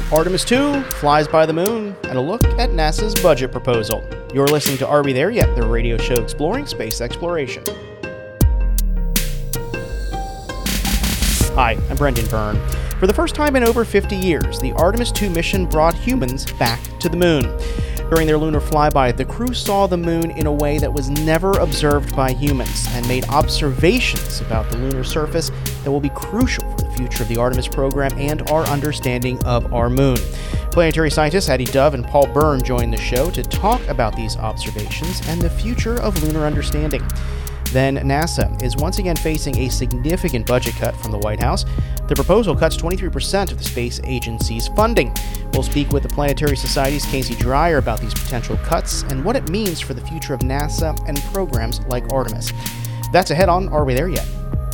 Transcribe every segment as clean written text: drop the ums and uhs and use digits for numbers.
Artemis 2 flies by the moon, and a look at NASA's budget proposal. You're listening to Are We There Yet?, the radio show exploring space exploration. Hi, I'm Brendan Byrne. For the first time in over 50 years, the Artemis 2 mission brought humans back to the moon. During their lunar flyby, the crew saw the moon in a way that was never observed by humans and made observations about the lunar surface that will be crucial for the future of the Artemis program and our understanding of our moon. Planetary scientists Addie Dove and Paul Byrne joined the show to talk about these observations and the future of lunar understanding. Then NASA is once again facing a significant budget cut from the White House. The proposal cuts 23% of the space agency's funding. We'll speak with the Planetary Society's Casey Dreyer about these potential cuts and what it means for the future of NASA and programs like Artemis. That's ahead on Are We There Yet?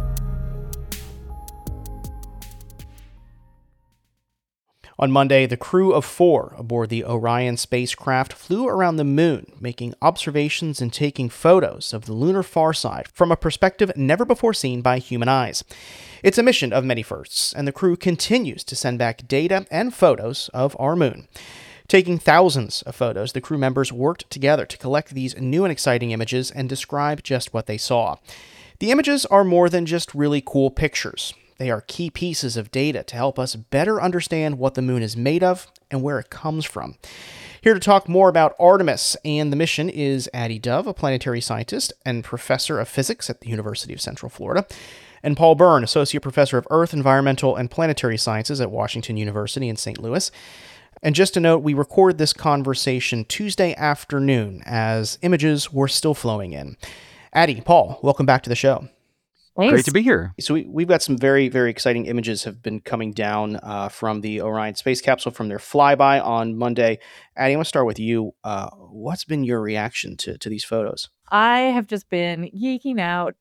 On Monday, the crew of 4 aboard the Orion spacecraft flew around the moon, making observations and taking photos of the lunar far side from a perspective never before seen by human eyes. It's a mission of many firsts, and the crew continues to send back data and photos of our moon. Taking thousands of photos, the crew members worked together to collect these new and exciting images and describe just what they saw. The images are more than just really cool pictures. They are key pieces of data to help us better understand what the moon is made of and where it comes from. Here to talk more about Artemis and the mission is Addie Dove, a planetary scientist and professor of physics at the University of Central Florida, and Paul Byrne, associate professor of Earth, Environmental, and Planetary Sciences at Washington University in St. Louis. And just to note, we record this conversation Tuesday afternoon as images were still flowing in. Addie, Paul, welcome back to the show. Thanks. Great to be here. So we've got some very, very exciting images have been coming down from the Orion space capsule from their flyby on Monday. Addie, I want to start with you. What's been your reaction to these photos? I have just been geeking out.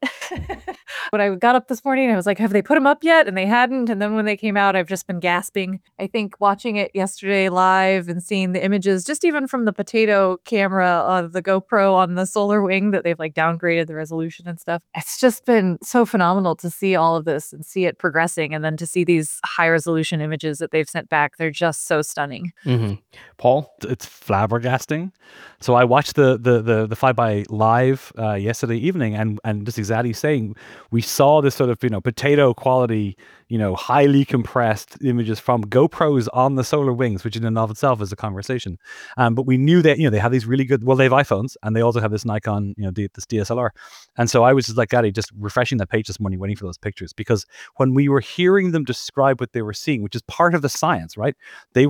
When I got up this morning, I was like, have they put them up yet? And they hadn't. And then when they came out, I've just been gasping. I think watching it yesterday live and seeing the images, just even from the potato camera of the GoPro on the solar wing that they've like downgraded the resolution and stuff. It's just been so phenomenal to see all of this and see it progressing. And then to see these high resolution images that they've sent back, they're just so stunning. Mm-hmm. Paul? It's flabbergasting. So I watched the flyby live yesterday evening, and just exactly saying, we saw this sort of potato quality, highly compressed images from GoPros on the solar wings, which in and of itself is a conversation. But we knew that they have these really good. Well, they have iPhones, and they also have this Nikon, this DSLR. And so I was just like, Daddy, just refreshing that page this morning, waiting for those pictures, because when we were hearing them describe what they were seeing, which is part of the science, right? They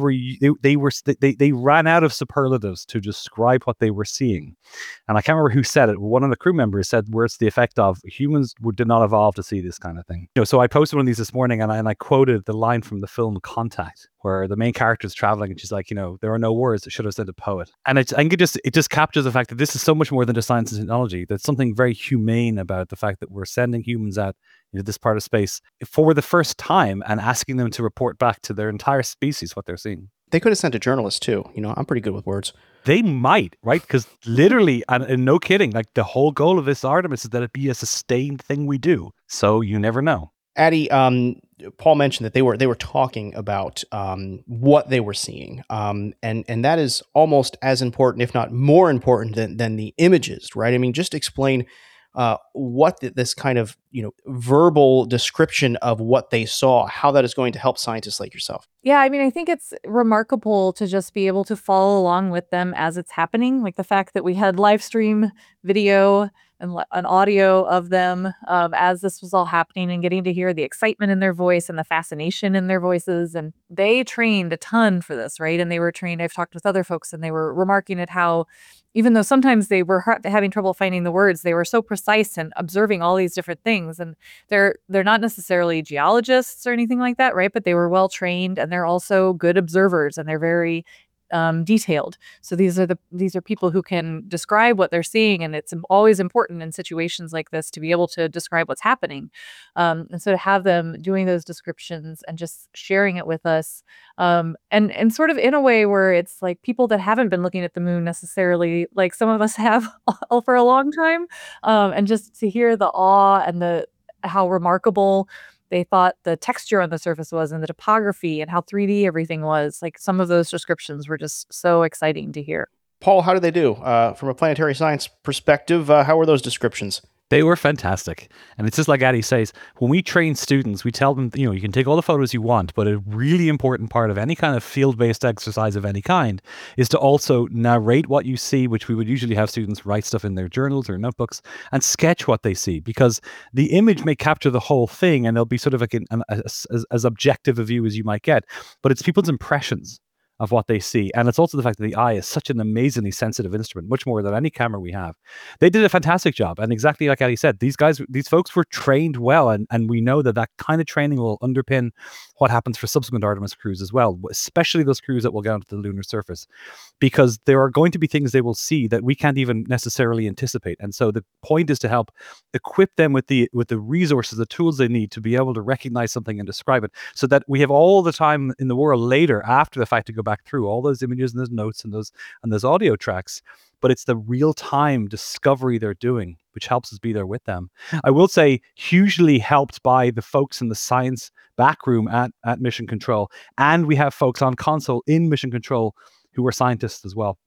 ran out of superlatives to describe what they were seeing. And I can't remember who said it. One of the crew members said words to the effect of, humans did not evolve to see this kind of thing. So I posted one of these this morning, and I quoted the line from the film Contact, where the main character is traveling and she's like, there are no words that should have said a poet. And I think it just captures the fact that this is so much more than just science and technology. There's something very humane about the fact that we're sending humans out into this part of space for the first time and asking them to report back to their entire species what they're seeing. They could have sent a journalist too. I'm pretty good with words. They might, right? Because literally, and no kidding, like the whole goal of this Artemis is that it be a sustained thing we do. So you never know. Addie, Paul mentioned that they were talking about what they were seeing, and that is almost as important, if not more important, than the images, right? I mean, just explain what this kind of verbal description of what they saw, how that is going to help scientists like yourself. Yeah, I mean, I think it's remarkable to just be able to follow along with them as it's happening. Like the fact that we had live stream video and an audio of them as this was all happening, and getting to hear the excitement in their voice and the fascination in their voices. And they trained a ton for this, right? And they were trained, I've talked with other folks, and they were remarking at how, even though sometimes they were having trouble finding the words, they were so precise and observing all these different things. And they're not necessarily geologists or anything like that, right? But they were well trained, and they're also good observers, and they're very detailed. So these are people who can describe what they're seeing, and it's always important in situations like this to be able to describe what's happening. And so to have them doing those descriptions and just sharing it with us, and sort of in a way where it's like people that haven't been looking at the moon necessarily, like some of us have for a long time, and just to hear the awe and how remarkable they thought the texture on the surface was and the topography and how 3D everything was. Like some of those descriptions were just so exciting to hear. Paul, how did they do? From a planetary science perspective, how were those descriptions? They were fantastic. And it's just like Addie says, when we train students, we tell them, you can take all the photos you want, but a really important part of any kind of field-based exercise of any kind is to also narrate what you see, which we would usually have students write stuff in their journals or notebooks and sketch what they see, because the image may capture the whole thing and they'll be sort of like as objective a view as you might get, but it's people's impressions of what they see. And it's also the fact that the eye is such an amazingly sensitive instrument, much more than any camera we have. They did a fantastic job. And exactly like Addie said, these folks were trained well. And we know that kind of training will underpin what happens for subsequent Artemis crews as well, especially those crews that will get onto the lunar surface, because there are going to be things they will see that we can't even necessarily anticipate. And so the point is to help equip them with the resources, the tools they need to be able to recognize something and describe it, so that we have all the time in the world later after the fact to go back through all those images and those notes and those audio tracks. But it's the real-time discovery they're doing, which helps us be there with them. I will say, hugely helped by the folks in the science backroom at Mission Control. And we have folks on console in Mission Control who are scientists as well.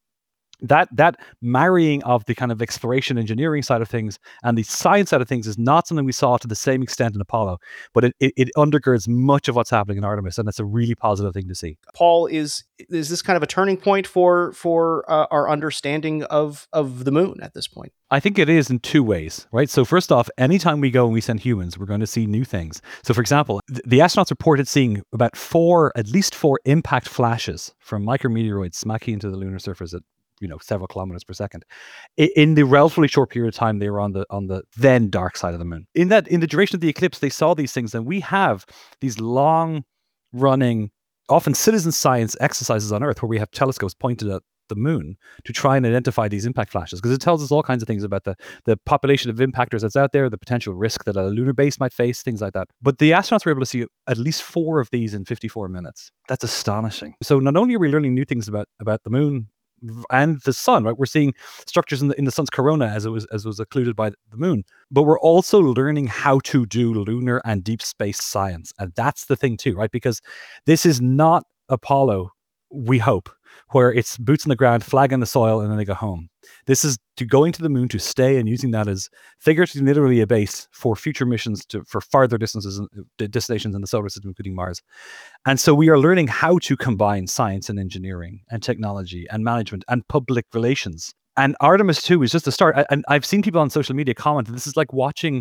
That marrying of the kind of exploration engineering side of things and the science side of things is not something we saw to the same extent in Apollo, but it undergirds much of what's happening in Artemis, and it's a really positive thing to see. Paul, is this kind of a turning point for our understanding of the moon at this point? I think it is in two ways, right? So first off, anytime we go and we send humans, we're going to see new things. So for example, the astronauts reported seeing about at least four impact flashes from micrometeoroids smacking into the lunar surface at several kilometers per second in the relatively short period of time they were on the then dark side of the moon. In the duration of the eclipse, they saw these things, and we have these long running, often citizen science exercises on Earth where we have telescopes pointed at the moon to try and identify these impact flashes, because it tells us all kinds of things about the population of impactors that's out there, the potential risk that a lunar base might face, things like that. But the astronauts were able to see at least four of these in 54 minutes. That's astonishing. So not only are we learning new things about the moon and the sun, right? We're seeing structures in the sun's corona as was occluded by the moon, but we're also learning how to do lunar and deep space science, and that's the thing too, right? Because this is not Apollo, we hope, where it's boots on the ground, flag in the soil, and then they go home. This is going to the moon to stay and using that as figuratively, literally a base for future missions for farther destinations in the solar system, including Mars. And so we are learning how to combine science and engineering and technology and management and public relations. And Artemis 2 is just a start. And I've seen people on social media comment that this is like watching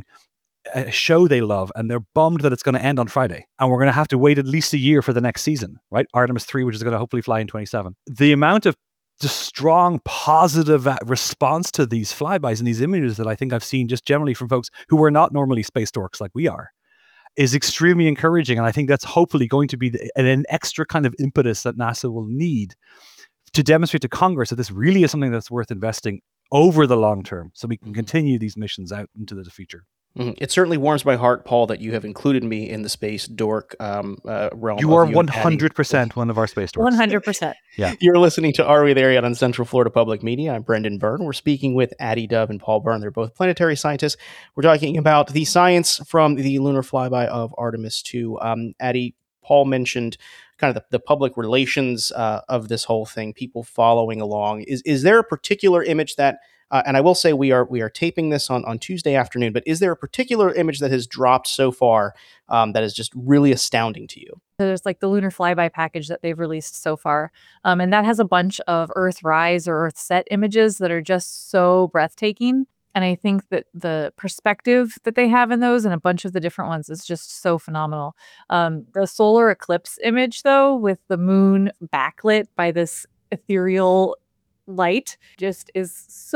a show they love and they're bummed that it's going to end on Friday and we're going to have to wait at least a year for the next season, right? Artemis 3, which is going to hopefully fly in 2027. The amount of just strong positive response to these flybys and these images that I think I've seen just generally from folks who are not normally space dorks like we are is extremely encouraging. And I think that's hopefully going to be an extra kind of impetus that NASA will need to demonstrate to Congress that this really is something that's worth investing over the long term so we can continue these missions out into the future. It certainly warms my heart, Paul, that you have included me in the space dork realm. You are 100% one of our space dorks. 100%. Yeah. You're listening to Are We There Yet on Central Florida Public Media. I'm Brendan Byrne. We're speaking with Addie Dove and Paul Byrne. They're both planetary scientists. We're talking about the science from the lunar flyby of Artemis 2. Addie, Paul mentioned kind of the public relations of this whole thing, people following along. Is there a particular image that and I will say we are taping this on Tuesday afternoon, but is there a particular image that has dropped so far that is just really astounding to you? There's like the lunar flyby package that they've released so far. And that has a bunch of Earthrise or Earthset images that are just so breathtaking. And I think that the perspective that they have in those and a bunch of the different ones is just so phenomenal. The solar eclipse image, though, with the moon backlit by this ethereal light just is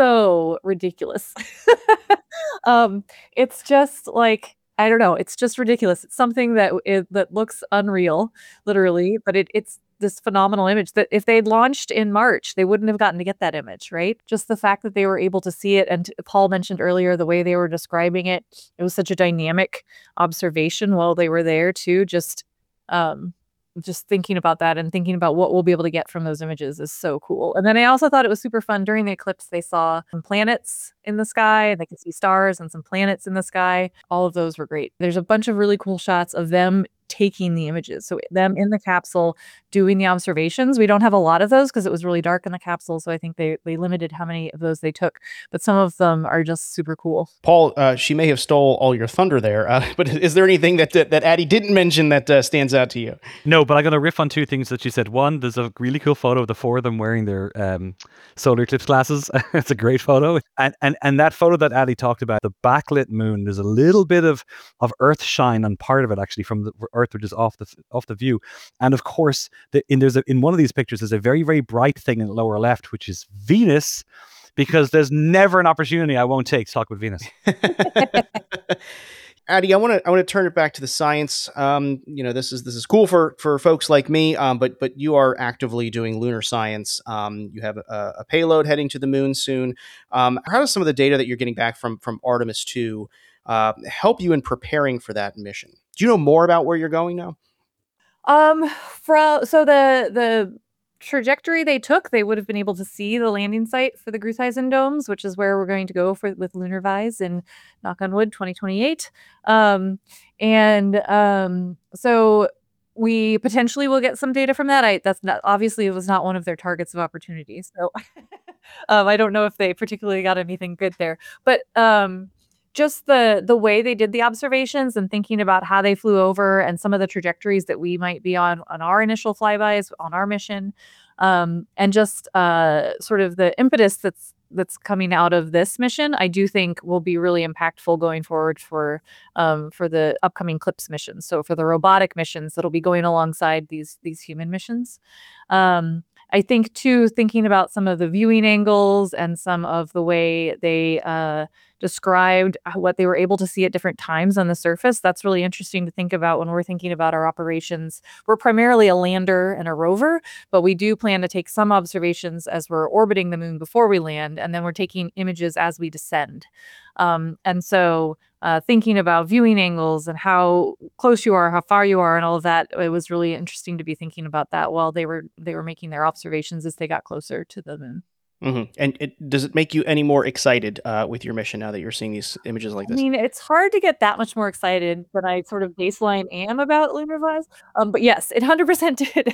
so ridiculous. It's just like, I don't know, it's just ridiculous. It's something that looks unreal, literally, but it's this phenomenal image that if they'd launched in March, they wouldn't have gotten to get that image, right? Just the fact that they were able to see it, and Paul mentioned earlier the way they were describing it, it was such a dynamic observation while they were there too. Just just thinking about that and thinking about what we'll be able to get from those images is so cool. And then I also thought it was super fun during the eclipse. They saw some planets in the sky, and they could see stars and some planets in the sky. All of those were great. There's a bunch of really cool shots of them taking the images. So them in the capsule doing the observations. We don't have a lot of those because it was really dark in the capsule. So I think they limited how many of those they took, but some of them are just super cool. Paul, she may have stole all your thunder there, but is there anything that Addie didn't mention that stands out to you? No, but I'm going to riff on two things that she said. One, there's a really cool photo of the four of them wearing their solar eclipse glasses. It's a great photo. And that photo that Addie talked about, the backlit moon, there's a little bit of earth shine on part of it, actually, from the Earth, which is off the view. And of course, in one of these pictures, there's a very, very bright thing in the lower left, which is Venus, because there's never an opportunity I won't take to talk about Venus. Addie, I want to turn it back to the science. This is cool for folks like me, but you are actively doing lunar science. You have a payload heading to the moon soon. How does some of the data that you're getting back from Artemis 2 help you in preparing for that mission? Do you know more about where you're going now? So the trajectory they took, they would have been able to see the landing site for the Gruithuisen domes, which is where we're going to go with Lunar Vise in, knock on wood, 2028. So we potentially will get some data from that. That's not, obviously it was not one of their targets of opportunity. So I don't know if they particularly got anything good there, but just the way they did the observations and thinking about how they flew over and some of the trajectories that we might be on our initial flybys on our mission, and just sort of the impetus that's coming out of this mission, I do think will be really impactful going forward for the upcoming CLIPS missions. So for the robotic missions that'll be going alongside these human missions. I think too, thinking about some of the viewing angles and some of the way they described what they were able to see at different times on the surface, that's really interesting to think about when we're thinking about our operations. We're primarily a lander and a rover, but we do plan to take some observations as we're orbiting the moon before we land, and then we're taking images as we descend. And so thinking about viewing angles and how close you are, how far you are, and all of that, it was really interesting to be thinking about that while they were making their observations as they got closer to the moon. Mm-hmm. And does it make you any more excited with your mission now that you're seeing these images like this? I mean, it's hard to get that much more excited than I sort of baseline am about Lunar Vise. But yes, it 100% did.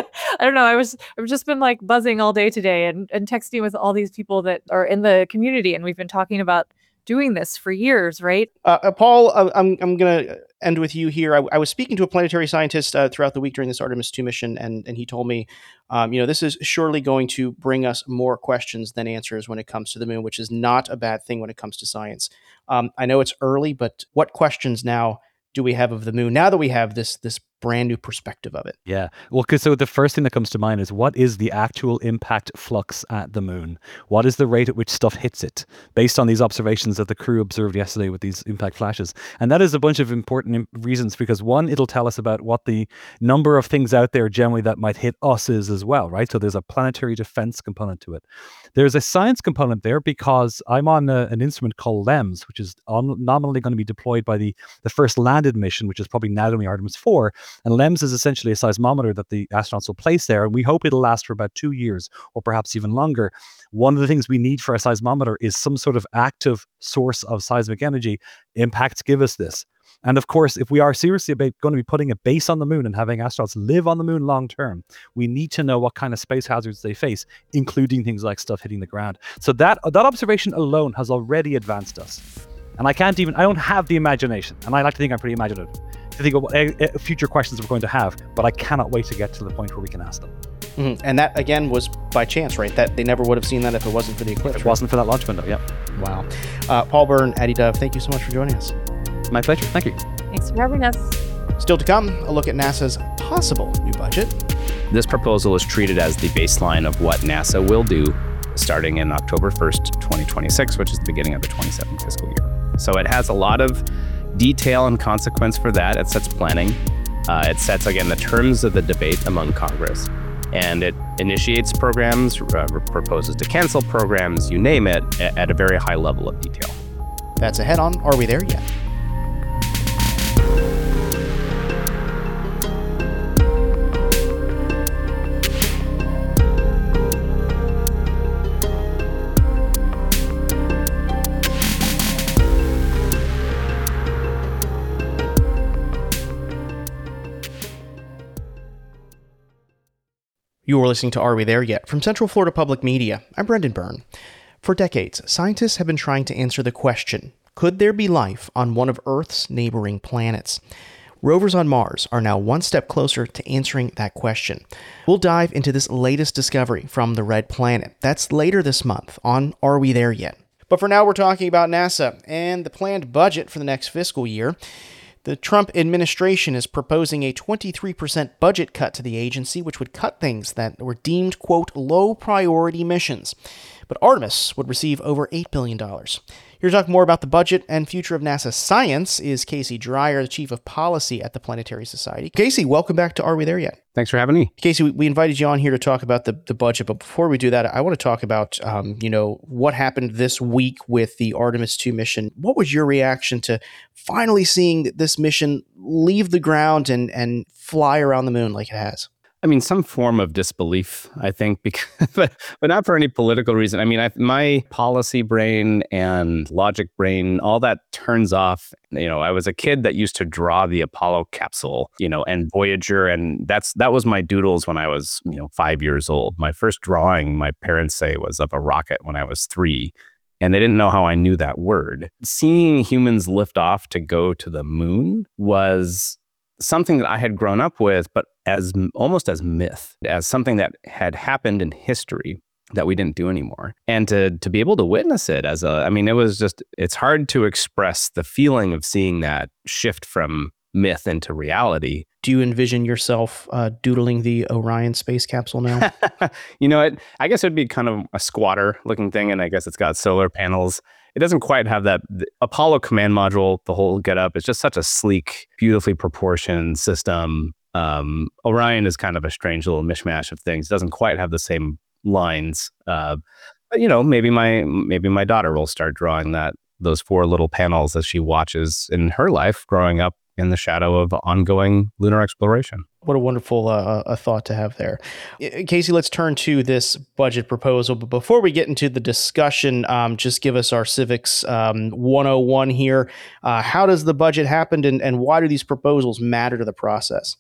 I don't know. I've just been like buzzing all day today and texting with all these people that are in the community, and we've been talking about doing this for years, right? Paul, I'm going to end with you here. I was speaking to a planetary scientist throughout the week during this Artemis 2 mission, and he told me, this is surely going to bring us more questions than answers when it comes to the moon, which is not a bad thing when it comes to science. I know it's early, but what questions now do we have of the moon now that we have this brand new perspective of it? Yeah. Well, so the first thing that comes to mind is, what is the actual impact flux at the moon? What is the rate at which stuff hits it, based on these observations that the crew observed yesterday with these impact flashes? And that is a bunch of important reasons, because one, it'll tell us about what the number of things out there generally that might hit us is as well, right? So there's a planetary defense component to it. There's a science component there, because I'm on an instrument called LEMS, which is nominally going to be deployed by the first landed mission, which is probably now going to be Artemis 4. And LEMS is essentially a seismometer that the astronauts will place there, and we hope it'll last for about 2 years or perhaps even longer. One of the things we need for a seismometer is some sort of active source of seismic energy. Impacts give us this. And of course, if we are seriously going to be putting a base on the moon and having astronauts live on the moon long term, we need to know what kind of space hazards they face, including things like stuff hitting the ground. So that observation alone has already advanced us. And I don't have the imagination, and I like to think I'm pretty imaginative, to think of what future questions we're going to have, but I cannot wait to get to the point where we can ask them. Mm-hmm. And that, again, was by chance, right? That they never would have seen that if it wasn't for the eclipse. It wasn't for that launch window, yep. Wow. Paul Byrne, Addie Dove, thank you so much for joining us. My pleasure. Thank you. Thanks for having us. Still to come, a look at NASA's possible new budget. This proposal is treated as the baseline of what NASA will do starting in October 1st, 2026, which is the beginning of the 27th fiscal year. So it has a lot of detail and consequence for that. It sets planning. It sets, again, the terms of the debate among Congress. And it initiates programs, proposes to cancel programs, you name it, at a very high level of detail. That's ahead on Are We There Yet? You are listening to Are We There Yet? From Central Florida Public Media. I'm Brendan Byrne. For decades, scientists have been trying to answer the question, could there be life on one of Earth's neighboring planets? Rovers on Mars are now one step closer to answering that question. We'll dive into this latest discovery from the Red Planet. That's later this month on Are We There Yet? But for now, we're talking about NASA and the planned budget for the next fiscal year. The Trump administration is proposing a 23% budget cut to the agency, which would cut things that were deemed, quote, low-priority missions. But Artemis would receive over $8 billion. Here to talk more about the budget and future of NASA science is Casey Dreyer, the Chief of Policy at the Planetary Society. Casey, welcome back to Are We There Yet? Thanks for having me. Casey, we invited you on here to talk about the budget, but before we do that, I want to talk about, what happened this week with the Artemis 2 mission. What was your reaction to finally seeing this mission leave the ground and fly around the moon like it has? I mean, some form of disbelief, I think, because, but not for any political reason. I mean, my policy brain and logic brain, all that turns off. I was a kid that used to draw the Apollo capsule, and Voyager, and that was my doodles when I was, 5 years old. My first drawing, my parents say, was of a rocket when I was 3. And they didn't know how I knew that word. Seeing humans lift off to go to the moon was something that I had grown up with, but almost as myth, as something that had happened in history that we didn't do anymore. And to be able to witness it it's hard to express the feeling of seeing that shift from myth into reality. Do you envision yourself doodling the Orion space capsule now? I guess it'd be kind of a squatter looking thing, and I guess it's got solar panels. It doesn't quite have that. The Apollo command module, the whole getup, it's just such a sleek, beautifully proportioned system. Orion is kind of a strange little mishmash of things. It doesn't quite have the same lines. But maybe my daughter will start drawing those 4 little panels as she watches in her life growing up in the shadow of ongoing lunar exploration. What a wonderful thought to have there. Casey, let's turn to this budget proposal. But before we get into the discussion, just give us our civics 101 here. How does the budget happen and why do these proposals matter to the process?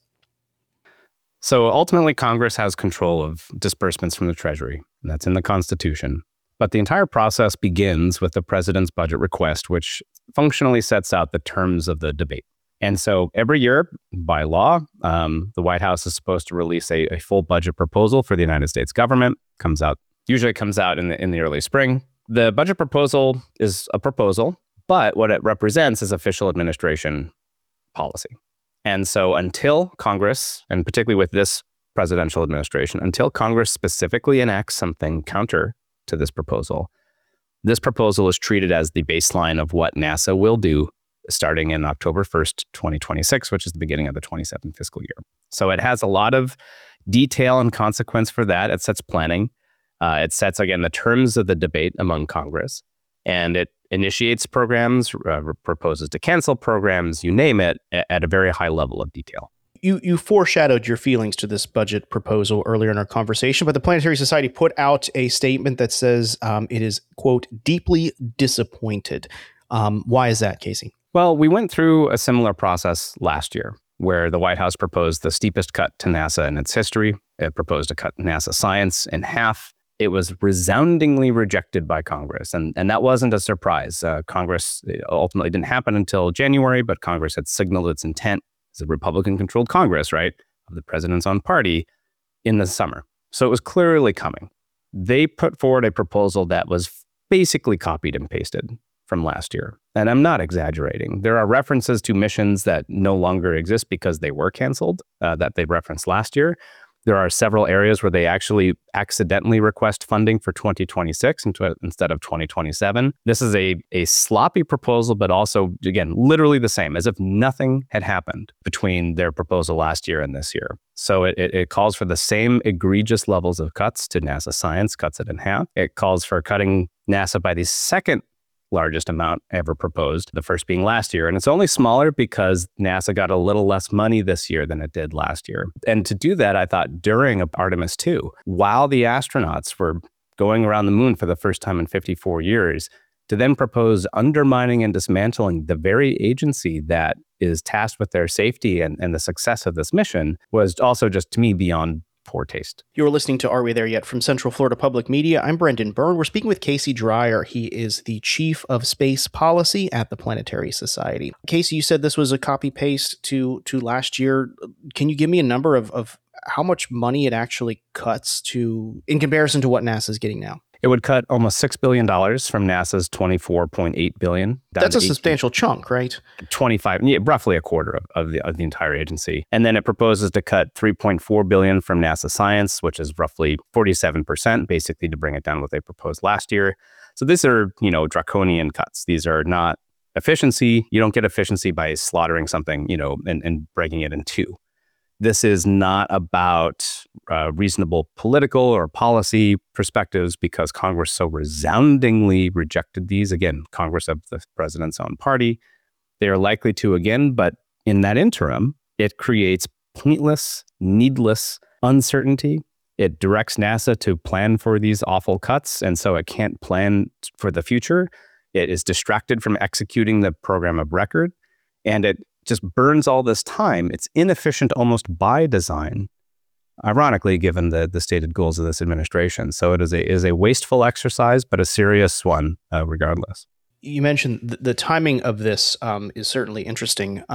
So ultimately, Congress has control of disbursements from the Treasury. And that's in the Constitution. But the entire process begins with the president's budget request, which functionally sets out the terms of the debate. And so every year, by law, the White House is supposed to release a full budget proposal for the United States government. Usually comes out in the early spring. The budget proposal is a proposal, but what it represents is official administration policy. And so until Congress, and particularly with this presidential administration, until Congress specifically enacts something counter to this proposal is treated as the baseline of what NASA will do starting in October 1st, 2026, which is the beginning of the 27th fiscal year. So it has a lot of detail and consequence for that. It sets planning. It sets, again, the terms of the debate among Congress. And it initiates programs, proposes to cancel programs, you name it, at a very high level of detail. You foreshadowed your feelings to this budget proposal earlier in our conversation, but the Planetary Society put out a statement that says it is, quote, deeply disappointed. Why is that, Casey? Well, we went through a similar process last year where the White House proposed the steepest cut to NASA in its history. It proposed to cut NASA science in half. It was resoundingly rejected by Congress, and that wasn't a surprise. Congress ultimately didn't happen until January, but Congress had signaled its intent as a Republican-controlled Congress, right, of the president's own party in the summer. So it was clearly coming. They put forward a proposal that was basically copied and pasted from last year. And I'm not exaggerating. There are references to missions that no longer exist because they were canceled, that they referenced last year. There are several areas where they actually accidentally request funding for 2026 instead of 2027. This is a sloppy proposal, but also, again, literally the same, as if nothing had happened between their proposal last year and this year. So it calls for the same egregious levels of cuts to NASA science, cuts it in half. It calls for cutting NASA by the second largest amount ever proposed, the first being last year. And it's only smaller because NASA got a little less money this year than it did last year. And to do that, I thought during Artemis 2, while the astronauts were going around the moon for the first time in 54 years, to then propose undermining and dismantling the very agency that is tasked with their safety and the success of this mission was also just, to me, beyond poor taste. You're listening to Are We There Yet? From Central Florida Public Media. I'm Brendan Byrne. We're speaking with Casey Dreyer. He is the Chief of Space Policy at the Planetary Society. Casey, you said this was a copy-paste to last year. Can you give me a number of how much money it actually cuts in comparison to what NASA is getting now? It would cut almost $6 billion from NASA's $24.8 billion. That's a substantial chunk, right? 25, roughly a quarter of the entire agency. And then it proposes to cut $3.4 billion from NASA Science, which is roughly 47%, basically to bring it down to what they proposed last year. So these are, draconian cuts. These are not efficiency. You don't get efficiency by slaughtering something, and breaking it in two. This is not about reasonable political or policy perspectives because Congress so resoundingly rejected these. Again, Congress of the president's own party. They are likely to again, but in that interim, it creates pointless, needless uncertainty. It directs NASA to plan for these awful cuts, and so it can't plan for the future. It is distracted from executing the program of record, and it just burns all this time. It's inefficient almost by design, ironically, given the stated goals of this administration. So it is a wasteful exercise, but a serious one regardless. You mentioned the timing of this is certainly interesting.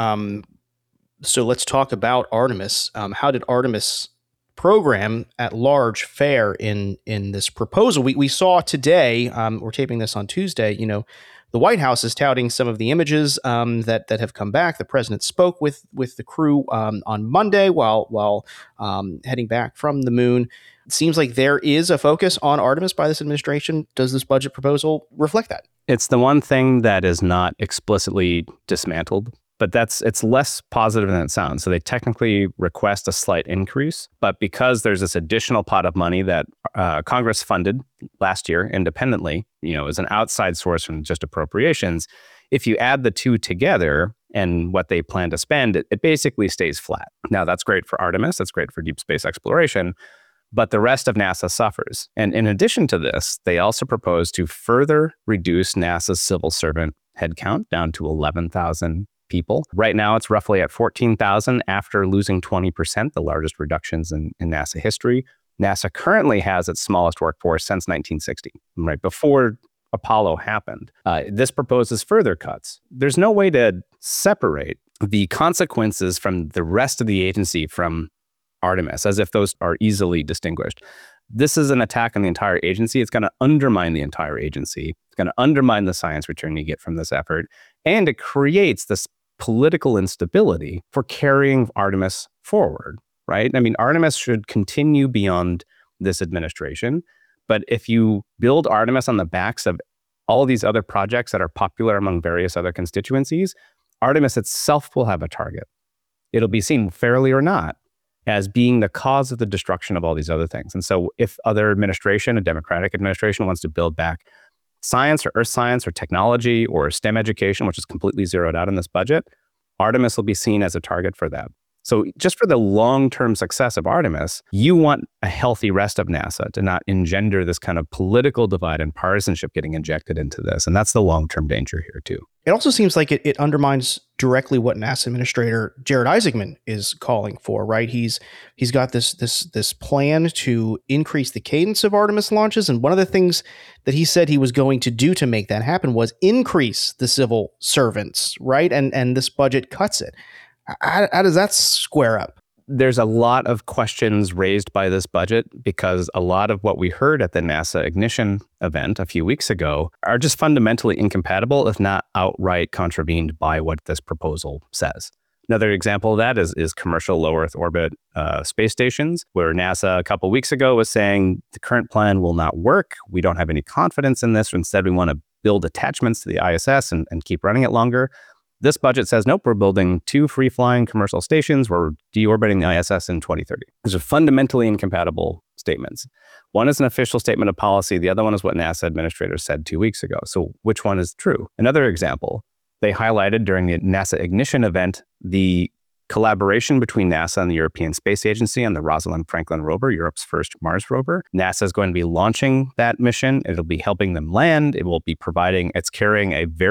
So let's talk about Artemis. How did Artemis program at large fare in this proposal? We saw today, we're taping this on Tuesday, the White House is touting some of the images that have come back. The president spoke with the crew on Monday while heading back from the moon. It seems like there is a focus on Artemis by this administration. Does this budget proposal reflect that? It's the one thing that is not explicitly dismantled, but it's less positive than it sounds. So they technically request a slight increase, but because there's this additional pot of money that Congress funded last year independently, as an outside source from just appropriations, if you add the two together and what they plan to spend, it basically stays flat. Now, that's great for Artemis, that's great for deep space exploration, but the rest of NASA suffers. And in addition to this, they also propose to further reduce NASA's civil servant headcount down to 11,000 people. Right now, it's roughly at 14,000 after losing 20%, the largest reductions in NASA history. NASA currently has its smallest workforce since 1960, right before Apollo happened. This proposes further cuts. There's no way to separate the consequences from the rest of the agency from Artemis, as if those are easily distinguished. This is an attack on the entire agency. It's going to undermine the entire agency. It's going to undermine the science return you get from this effort. And it creates this political instability for carrying Artemis forward, right? I mean, Artemis should continue beyond this administration. But if you build Artemis on the backs of all these other projects that are popular among various other constituencies, Artemis itself will have a target. It'll be seen, fairly or not, as being the cause of the destruction of all these other things. And so if other administration, a Democratic administration, wants to build back science or earth science or technology or STEM education, which is completely zeroed out in this budget, Artemis will be seen as a target for that. So just for the long-term success of Artemis, you want a healthy rest of NASA to not engender this kind of political divide and partisanship getting injected into this. And that's the long-term danger here too. It also seems like it undermines directly what NASA Administrator Jared Isaacman is calling for, right? He's got this plan to increase the cadence of Artemis launches, and one of the things that he said he was going to do to make that happen was increase the civil servants, right? And this budget cuts it. How does that square up? There's a lot of questions raised by this budget because a lot of what we heard at the NASA Ignition event a few weeks ago are just fundamentally incompatible, if not outright contravened by what this proposal says. Another example of that is commercial low Earth orbit space stations, where NASA a couple weeks ago was saying the current plan will not work. We don't have any confidence in this. Instead, we want to build attachments to the ISS and keep running it longer. This budget says, nope, we're building 2 free-flying commercial stations. We're deorbiting the ISS in 2030. These are fundamentally incompatible statements. One is an official statement of policy. The other one is what NASA administrators said 2 weeks ago. So which one is true? Another example, they highlighted during the NASA Ignition event the collaboration between NASA and the European Space Agency on the Rosalind Franklin rover, Europe's first Mars rover. NASA is going to be launching that mission. It'll be helping them land. It will be it's carrying a very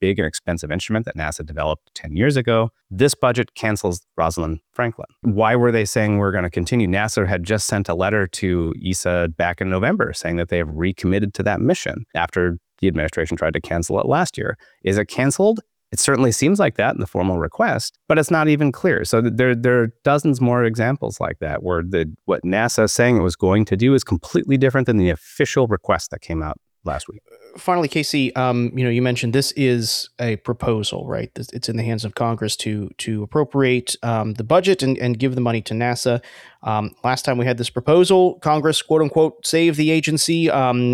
big and expensive instrument that NASA developed 10 years ago. This budget cancels Rosalind Franklin. Why were they saying we're going to continue? NASA had just sent a letter to ESA back in November saying that they have recommitted to that mission after the administration tried to cancel it last year. Is it canceled? It certainly seems like that in the formal request, but it's not even clear. So there are dozens more examples like that where what NASA is saying it was going to do is completely different than the official request that came out last week. Finally, Casey, you mentioned this is a proposal, right? It's in the hands of Congress to appropriate the budget and give the money to NASA. Last time we had this proposal, Congress, quote unquote, saved the agency,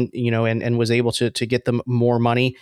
and was able to get them more money.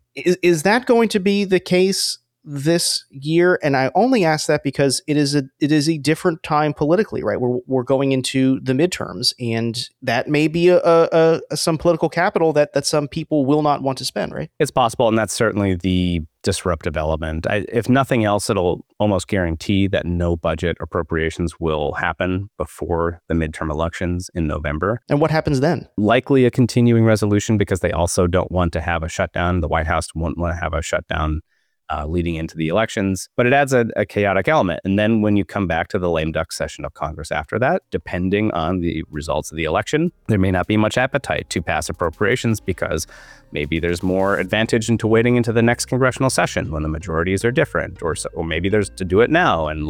Is that going to be the case this year? And I only ask that because it is a different time politically, right? We're going into the midterms, and that may be some political capital that some people will not want to spend, right? It's possible, and that's certainly the disruptive element. If nothing else, it'll almost guarantee that no budget appropriations will happen before the midterm elections in November. And what happens then? Likely a continuing resolution, because they also don't want to have a shutdown. The White House won't want to have a shutdown leading into the elections, but it adds a chaotic element. And then when you come back to the lame duck session of Congress after that, depending on the results of the election, there may not be much appetite to pass appropriations because maybe there's more advantage into waiting into the next congressional session when the majorities are different, or maybe there's to do it now. And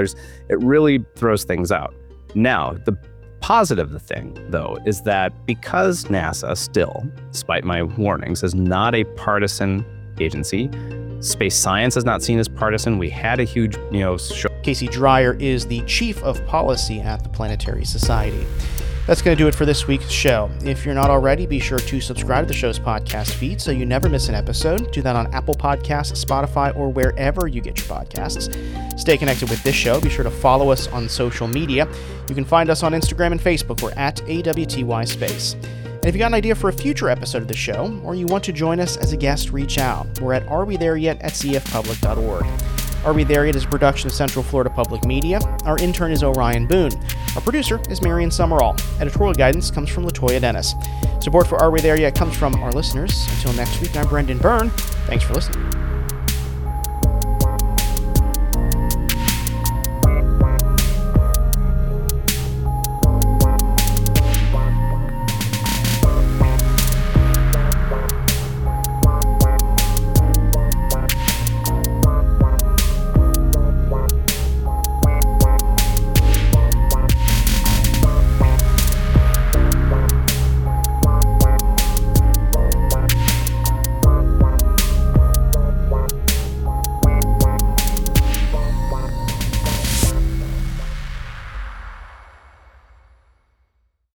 it really throws things out. Now, the positive thing, though, is that because NASA still, despite my warnings, is not a partisan agency, space science is not seen as partisan. We had a huge, show. Casey Dreyer is the Chief of Policy at the Planetary Society. That's going to do it for this week's show. If you're not already, be sure to subscribe to the show's podcast feed so you never miss an episode. Do that on Apple Podcasts, Spotify, or wherever you get your podcasts. Stay connected with this show. Be sure to follow us on social media. You can find us on Instagram and Facebook. We're at AWTY Space. And if you got an idea for a future episode of the show, or you want to join us as a guest, reach out. We're at arewethereyet@cfpublic.org. Are We There Yet is a production of Central Florida Public Media. Our intern is Orion Boone. Our producer is Marion Summerall. Editorial guidance comes from Latoya Dennis. Support for Are We There Yet comes from our listeners. Until next week, I'm Brendan Byrne. Thanks for listening.